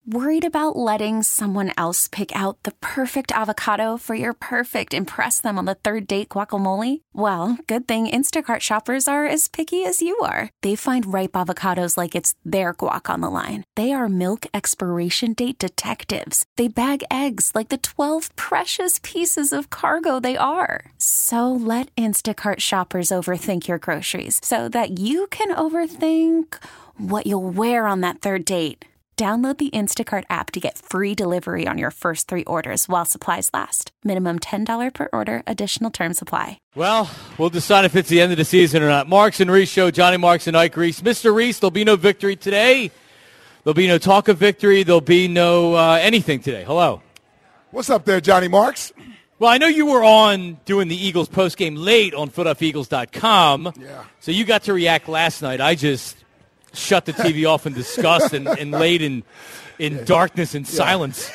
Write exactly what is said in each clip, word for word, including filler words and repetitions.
Worried about letting someone else pick out the perfect avocado for your perfect impress them on the third date guacamole? Well, good thing Instacart shoppers are as picky as you are. They find ripe avocados like it's their guac on the line. They are milk expiration date detectives. They bag eggs like the twelve precious pieces of cargo they are. So let Instacart shoppers overthink your groceries so that you can overthink what you'll wear on that third date. Download the Instacart app to get free delivery on your first three orders while supplies last. Minimum ten dollars per order. Additional terms apply. Well, we'll decide if it's the end of the season or not. Marks and Reese Show, Johnny Marks and Ike Reese. Mister Reese, there'll be no victory today. There'll be no talk of victory. There'll be no uh, anything today. Hello. What's up there, Johnny Marks? Well, I know you were on doing the Eagles postgame late on foot off eagles dot com. Yeah. So you got to react last night. I just shut the T V off in disgust and, and laid in in yeah. darkness and yeah. silence.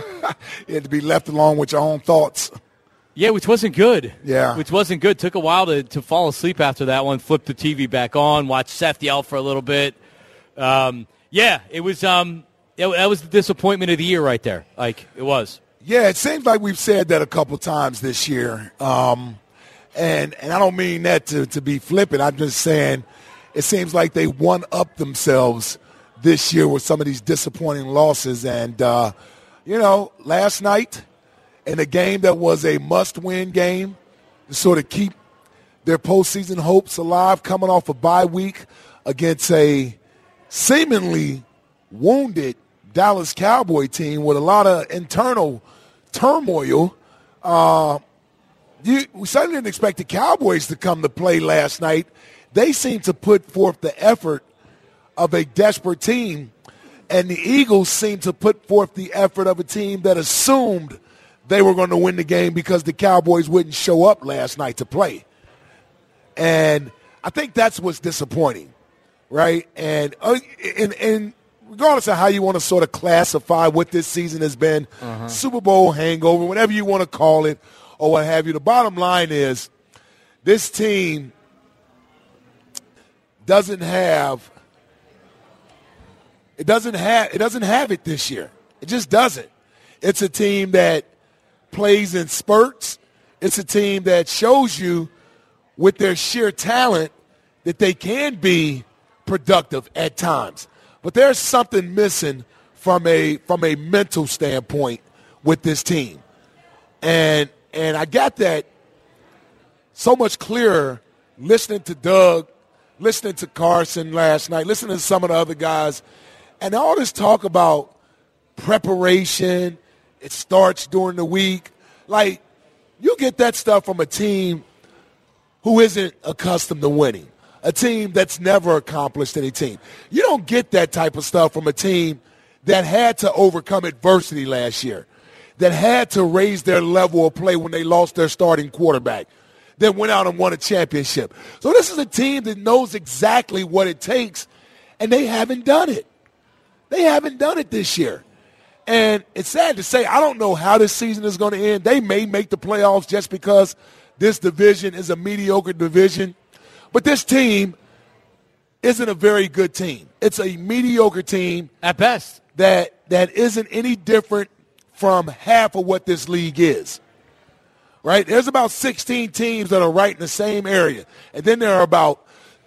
You had to be left alone with your own thoughts. Yeah, which wasn't good. Yeah. Which wasn't good. Took a while to, to fall asleep after that one. Flipped the T V back on, watched Seth yell for a little bit. Um, yeah, it was um, it, that was the disappointment of the year right there. Like, it was. Yeah, it seems like we've said that a couple times this year. Um, and and I don't mean that to, to be flippant. I'm just saying it seems like they one-up themselves this year with some of these disappointing losses. And, uh, you know, last night in a game that was a must-win game to sort of keep their postseason hopes alive, coming off a bye week against a seemingly wounded Dallas Cowboy team with a lot of internal turmoil. Uh, you, we certainly didn't expect the Cowboys to come to play last night. They seem to put forth the effort of a desperate team, and the Eagles seem to put forth the effort of a team that assumed they were going to win the game because the Cowboys wouldn't show up last night to play. And I think that's what's disappointing, right? And, uh, and, and regardless of how you want to sort of classify what this season has been, uh-huh. Super Bowl hangover, whatever you want to call it or what have you, the bottom line is this team doesn't have it doesn't have it doesn't have it this year. It just doesn't. It's a team that plays in spurts. It's a team that shows you with their sheer talent that they can be productive at times. But there's something missing from a from a mental standpoint with this team. And and I got that so much clearer listening to Doug, listening to Carson last night, listening to some of the other guys, and all this talk about preparation, it starts during the week. Like, you get that stuff from a team who isn't accustomed to winning, a team that's never accomplished anything. You don't get that type of stuff from a team that had to overcome adversity last year, that had to raise their level of play when they lost their starting quarterback, that went out and won a championship. So this is a team that knows exactly what it takes, and they haven't done it. They haven't done it this year. And it's sad to say, I don't know how this season is going to end. They may make the playoffs just because this division is a mediocre division. But this team isn't a very good team. It's a mediocre team. At best. That that isn't any different from half of what this league is. Right? There's about sixteen teams that are right in the same area. And then there are about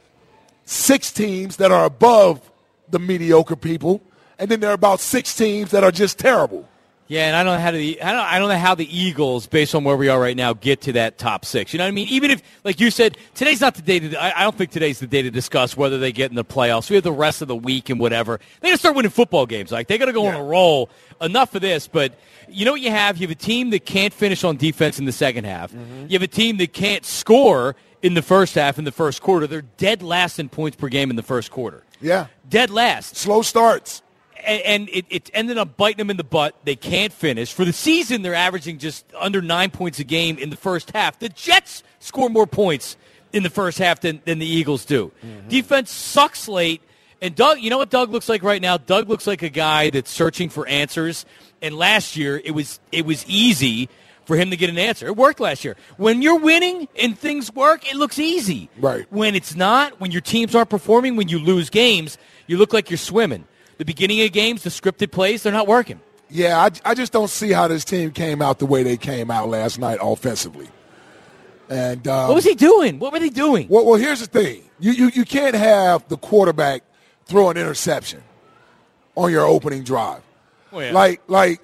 six teams that are above the mediocre people. And then there are about six teams that are just terrible. Yeah, and I don't know how the I don't I don't know how the Eagles, based on where we are right now, get to that top six. You know what I mean? Even if, like you said, today's not the day to. I, I don't think today's the day to discuss whether they get in the playoffs. We have the rest of the week and whatever. They got to start winning football games. Like, they got to go yeah. on a roll. Enough of this. But you know what you have? You have a team that can't finish on defense in the second half. Mm-hmm. You have a team that can't score in the first half, in the first quarter. They're dead last in points per game in the first quarter. Yeah, dead last. Slow starts. And it, it ended up biting them in the butt. They can't finish. For the season, they're averaging just under nine points a game in the first half. The Jets score more points in the first half than, than the Eagles do. Mm-hmm. Defense sucks late. And Doug, you know what Doug looks like right now? Doug looks like a guy that's searching for answers. And last year, it was it was easy for him to get an answer. It worked last year. When you're winning and things work, it looks easy. Right. When it's not, when your teams aren't performing, when you lose games, you look like you're swimming. the beginning of games, the scripted plays, they're not working. Yeah, I, I just don't see how this team came out the way they came out last night offensively. And um, what was he doing? What were they doing? Well, well here's the thing. You, you, you can't have the quarterback throw an interception on your opening drive. Oh, yeah. Like, like,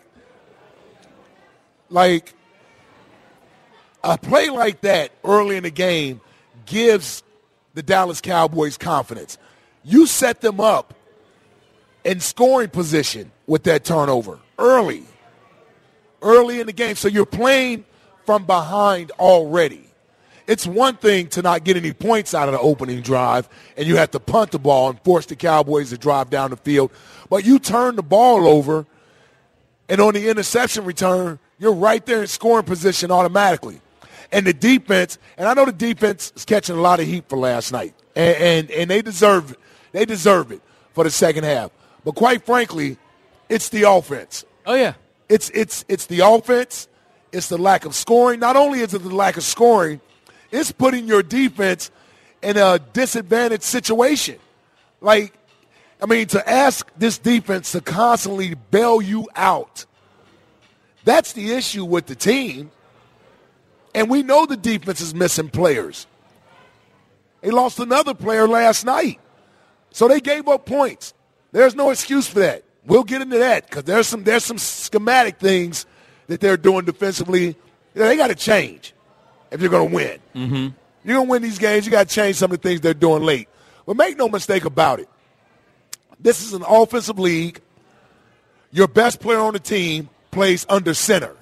like a play like that early in the game gives the Dallas Cowboys confidence. You set them up in scoring position with that turnover early, early in the game. So you're playing from behind already. It's one thing to not get any points out of the opening drive, and you have to punt the ball and force the Cowboys to drive down the field. But you turn the ball over, and on the interception return, you're right there in scoring position automatically. And the defense, and I know the defense is catching a lot of heat for last night, and, and, and they deserve it. They deserve it for the second half. But quite frankly, it's the offense. Oh, yeah. It's it's it's the offense. It's the lack of scoring. Not only is it the lack of scoring, it's putting your defense in a disadvantaged situation. Like, I mean, to ask this defense to constantly bail you out, that's the issue with the team. And we know the defense is missing players. They lost another player last night. So they gave up points. There's no excuse for that. We'll get into that because there's some there's some schematic things that they're doing defensively. You know, they got to change if you're going to win. Mm-hmm. You're going to win these games, you got to change some of the things they're doing late. But make no mistake about it. This is an offensive league. Your best player on the team plays under center.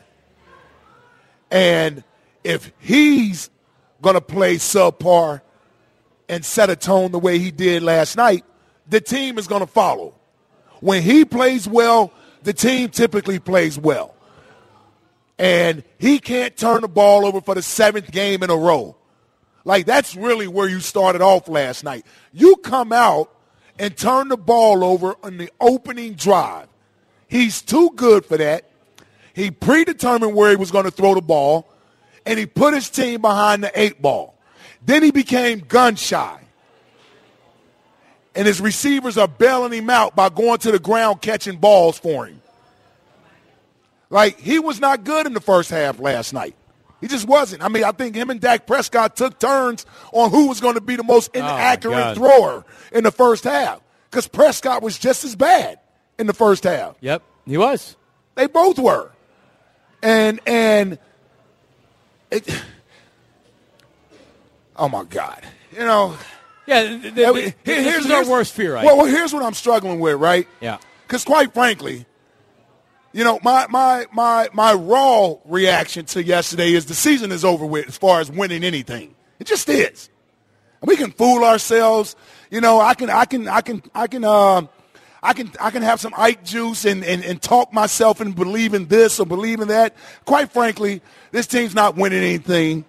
And if he's going to play subpar and set a tone the way he did last night, the team is going to follow. When he plays well, the team typically plays well. And he can't turn the ball over for the seventh game in a row. Like, that's really where you started off last night. You come out and turn the ball over on the opening drive. He's too good for that. He predetermined where he was going to throw the ball, and he put his team behind the eight ball. Then he became gun shy. And his receivers are bailing him out by going to the ground catching balls for him. Like, he was not good in the first half last night. He just wasn't. I mean, I think him and Dak Prescott took turns on who was going to be the most inaccurate oh thrower in the first half because Prescott was just as bad in the first half. Yep, he was. They both were. And, and it, oh, my God. You know. Yeah, the, the, the, here, this here's is our worst fear, right? Well, well, here's what I'm struggling with, right? Yeah. Because quite frankly, you know, my, my my my raw reaction to yesterday is the season is over with as far as winning anything. It just is. And we can fool ourselves. You know, I can I can I can I can uh, I can I can have some Ike juice and, and, and talk myself into believing this or believing that. Quite frankly, this team's not winning anything,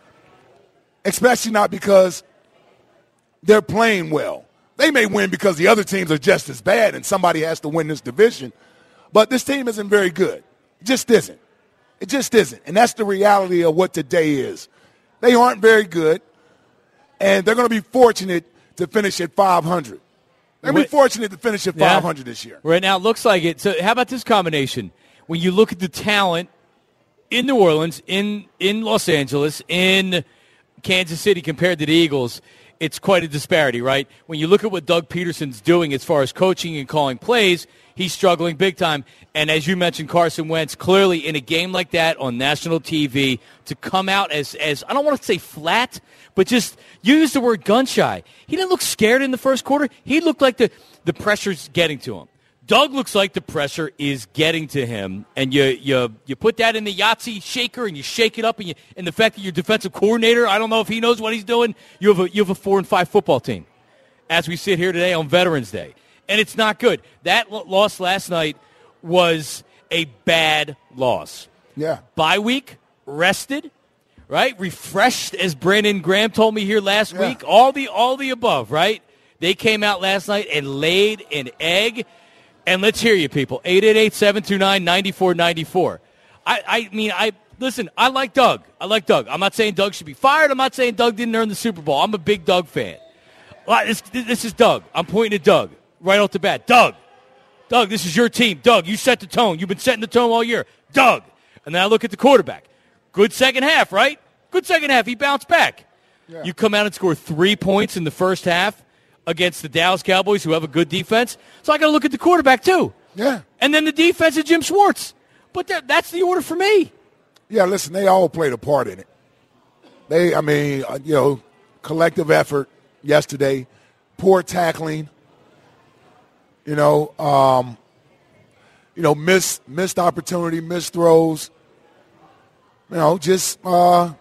especially not because they're playing well. They may win because the other teams are just as bad and somebody has to win this division. But this team isn't very good. It just isn't. It just isn't. And that's the reality of what today is. They aren't very good, and they're going to be fortunate to finish at five hundred. They're going to be fortunate to finish at five hundred yeah. this year. Right now, it looks like it. So how about this combination? When you look at the talent in New Orleans, in, in Los Angeles, in Kansas City compared to the Eagles, it's quite a disparity, right? When you look at what Doug Peterson's doing as far as coaching and calling plays, he's struggling big time. And as you mentioned, Carson Wentz, clearly in a game like that on national T V, to come out as, as I don't want to say flat, but just use the word gun-shy. He didn't look scared in the first quarter. He looked like the, the pressure's getting to him. Doug looks like the pressure is getting to him, and you you you put that in the Yahtzee shaker and you shake it up, and you and the fact that your defensive coordinator, I don't know if he knows what he's doing. You have a you have a four and five football team, as we sit here today on Veterans Day, and it's not good. That l- loss last night was a bad loss. Yeah. Bye week, rested, right, refreshed, as Brandon Graham told me here last yeah. week. All the all the above, right? They came out last night and laid an egg. And let's hear you, people. eight eight eight, seven two nine, nine four nine four. I, I mean, I listen, I like Doug. I like Doug. I'm not saying Doug should be fired. I'm not saying Doug didn't earn the Super Bowl. I'm a big Doug fan. This, this is Doug. I'm pointing at Doug right off the bat. Doug, Doug, this is your team. Doug, you set the tone. You've been setting the tone all year. Doug. And then I look at the quarterback. Good second half, right? Good second half. He bounced back. Yeah. You come out and score three points in the first half against the Dallas Cowboys, who have a good defense. So I got to look at the quarterback, too. Yeah. And then the defense of Jim Schwartz. But that, that's the order for me. Yeah, listen, they all played a part in it. They, I mean, uh, you know, collective effort yesterday, poor tackling, you know, um, you know, missed, missed opportunity, missed throws. You know, just uh,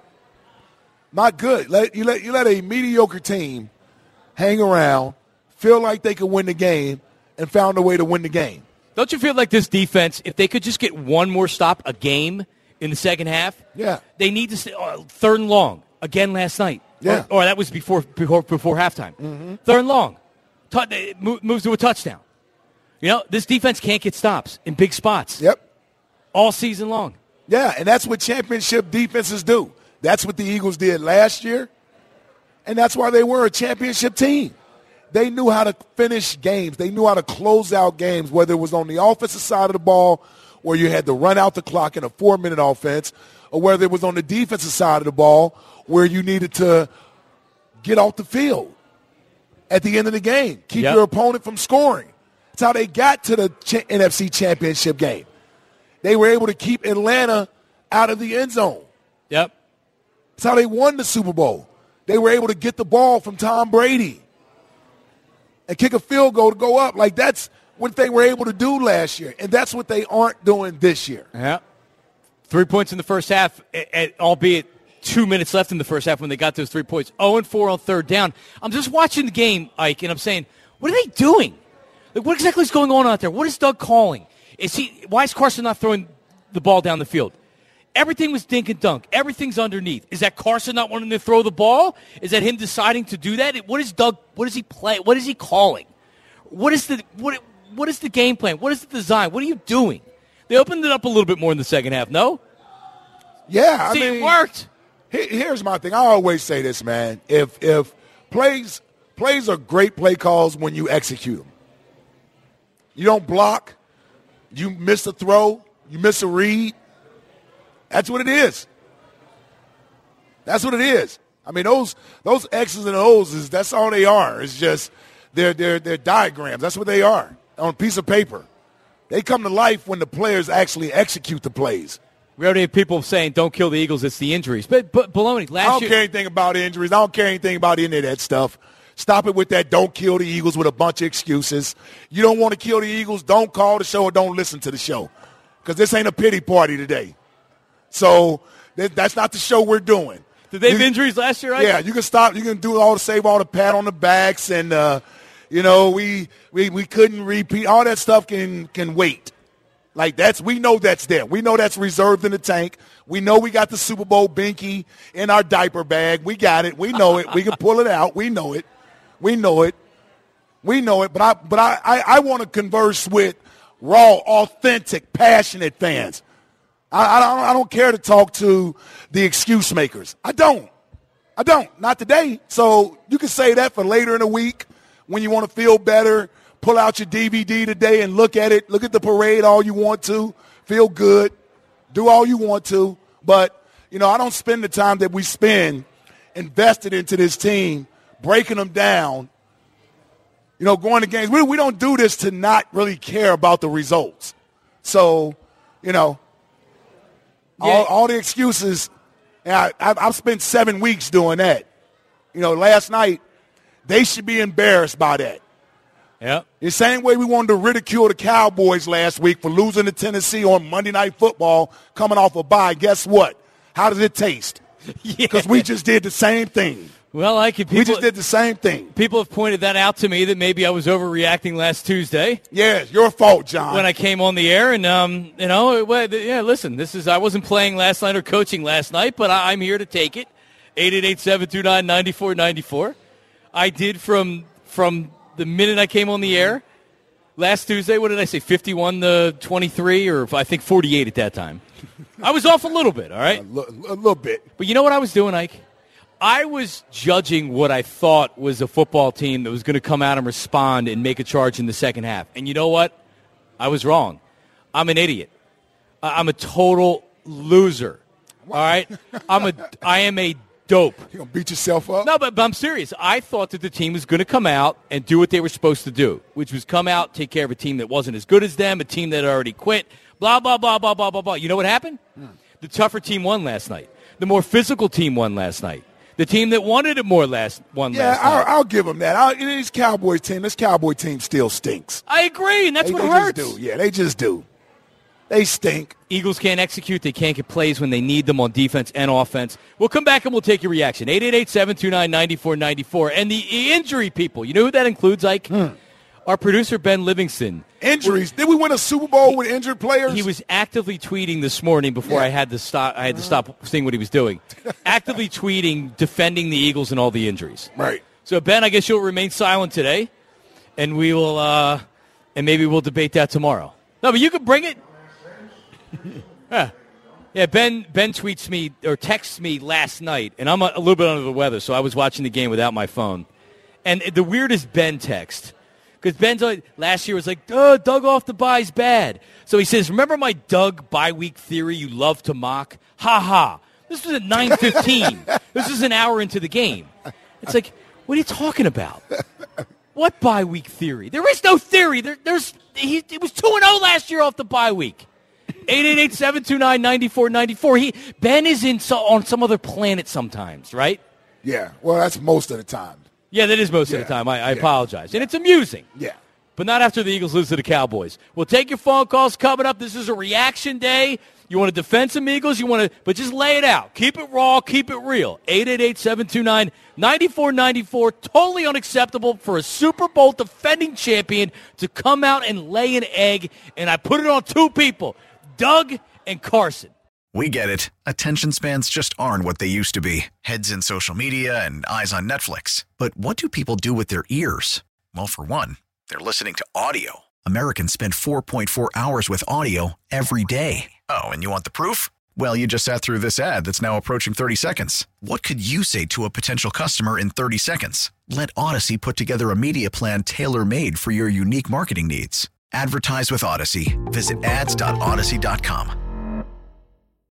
not good. Let, you, let, you let a mediocre team hang around, feel like they could win the game, and found a way to win the game. Don't you feel like this defense, if they could just get one more stop a game in the second half, yeah, they need to stay, uh, third and long again last night. Yeah. Or, or that was before before, before halftime. Mm-hmm. Third and long. T- moves to a touchdown. You know, this defense can't get stops in big spots. Yep. All season long. Yeah, and that's what championship defenses do. That's what the Eagles did last year, and that's why they were a championship team. They knew how to finish games. They knew how to close out games, whether it was on the offensive side of the ball where you had to run out the clock in a four-minute offense, or whether it was on the defensive side of the ball where you needed to get off the field at the end of the game, keep yep. your opponent from scoring. That's how they got to the Ch- N F C Championship game. They were able to keep Atlanta out of the end zone. Yep. That's how they won the Super Bowl. They were able to get the ball from Tom Brady and kick a field goal to go up. Like, that's what they were able to do last year, and that's what they aren't doing this year. Yeah. Three points in the first half, albeit two minutes left in the first half when they got those three points. oh and four on third down. I'm just watching the game, Ike, and I'm saying, what are they doing? Like, what exactly is going on out there? What is Doug calling? Is he? Why is Carson not throwing the ball down the field? Everything was dink and dunk. Everything's underneath. Is that Carson not wanting to throw the ball? Is that him deciding to do that? What is Doug? What is he play? What is he calling? What is the what? What is the game plan? What is the design? What are you doing? They opened it up a little bit more in the second half. No. Yeah, I See, mean, it worked. Here's my thing. I always say this, man. If if plays plays are great play calls when you execute them. You don't block. You miss a throw. You miss a read. That's what it is. That's what it is. I mean, those those X's and O's, is that's all they are. It's just they're, they're, they're diagrams. That's what they are on a piece of paper. They come to life when the players actually execute the plays. We already have people saying, don't kill the Eagles, it's the injuries. But, but baloney, last year. I don't year, care anything about injuries. I don't care anything about any of that stuff. Stop it with that don't kill the Eagles with a bunch of excuses. You don't want to kill the Eagles, don't call the show or don't listen to the show. Because this ain't a pity party today. So th- that's not the show we're doing. Did they have you, injuries last year, right? Yeah, you can stop. You can do all the save all the pat on the backs and, uh, you know, we, we we couldn't repeat. All that stuff can can wait. Like, that's, we know that's there. We know that's reserved in the tank. We know we got the Super Bowl binky in our diaper bag. We got it. We know it. We can pull it out. We know it. We know it. We know it. But I but I, I, I want to converse with raw, authentic, passionate fans. I, I, don't, I don't care to talk to the excuse makers. I don't. I don't. Not today. So you can say that for later in the week when you want to feel better. Pull out your D V D today and look at it. Look at the parade all you want to. Feel good. Do all you want to. But, you know, I don't spend the time that we spend invested into this team, breaking them down, you know, going to games. We, we don't do this to not really care about the results. So, you know, yeah. all, all the excuses, and I, I've, I've spent seven weeks doing that. You know, last night, they should be embarrassed by that. Yeah. The same way we wanted to ridicule the Cowboys last week for losing to Tennessee on Monday Night Football coming off a bye. Guess what? How does it taste? Because yeah. we just did the same thing. Well, I could. People, we just did the same thing. People have pointed that out to me that maybe I was overreacting last Tuesday. Yeah, it's your fault, John. When I came on the air, and um, you know, well, yeah. Listen, this is I wasn't playing last night or coaching last night, but I, I'm here to take it. eight eight eight, seven two nine, nine four nine four. I did from from. The minute I came on the air last Tuesday, what did I say, fifty-one to twenty-three, or I think forty-eight at that time. I was off a little bit, all right? A, l- a little bit. But you know what I was doing, Ike? I was judging what I thought was a football team that was going to come out and respond and make a charge in the second half. And you know what? I was wrong. I'm an idiot. I'm a total loser. All right? I'm a, I am a dope. You going to beat yourself up? No, but, but I'm serious. I thought that the team was going to come out and do what they were supposed to do, which was come out, take care of a team that wasn't as good as them, a team that had already quit, blah, blah, blah, blah, blah, blah, blah. You know what happened? Hmm. The tougher team won last night. The more physical team won last night. The team that wanted it more last won yeah, last night. Yeah, I'll, I'll give them that. I'll, you know, this Cowboys team, this Cowboy team still stinks. I agree, and that's they, what they hurts. Just do. Yeah, they just do. They stink. Eagles can't execute. They can't get plays when they need them on defense and offense. We'll come back and we'll take your reaction. eight eight eight, seven two nine, nine four nine four. And the injury people, you know who that includes, Ike? Hmm. Our producer, Ben Livingston. Injuries. Did we win a Super Bowl with injured players? He was actively tweeting this morning before yeah. I had to stop. I had to stop seeing what he was doing. Actively tweeting, defending the Eagles and all the injuries. Right. So Ben, I guess you'll remain silent today, and we will, uh, and maybe we'll debate that tomorrow. No, but you can bring it. yeah. yeah. Ben. Ben tweets me or texts me last night, and I'm a, a little bit under the weather, so I was watching the game without my phone. And the weirdest Ben text. Because Ben's like, last year was like, oh, Doug off the bye's bad. So he says, remember my Doug bye-week theory you love to mock? Ha ha. This was at nine fifteen. This is an hour into the game. It's like, what are you talking about? What bye-week theory? There is no theory. There, there's he, it was two and oh last year off the bye week. eight eight eight, seven two nine, nine four nine four. He Ben is in so, on some other planet sometimes, right? Yeah. Well, that's most of the time. Yeah, that is most yeah. of the time. I, I yeah. apologize. And it's amusing. Yeah. But not after the Eagles lose to the Cowboys. We'll take your phone calls coming up. This is a reaction day. You want to defend some Eagles? You want to, but just lay it out. Keep it raw. Keep it real. eight eight eight, seven two nine, nine four nine four. Totally unacceptable for a Super Bowl defending champion to come out and lay an egg. And I put it on two people, Doug and Carson. We get it. Attention spans just aren't what they used to be. Heads in social media and eyes on Netflix. But what do people do with their ears? Well, for one, they're listening to audio. Americans spend four point four hours with audio every day. Oh, and you want the proof? Well, you just sat through this ad that's now approaching thirty seconds. What could you say to a potential customer in thirty seconds? Let Odyssey put together a media plan tailor-made for your unique marketing needs. Advertise with Odyssey. Visit ads dot odyssey dot com.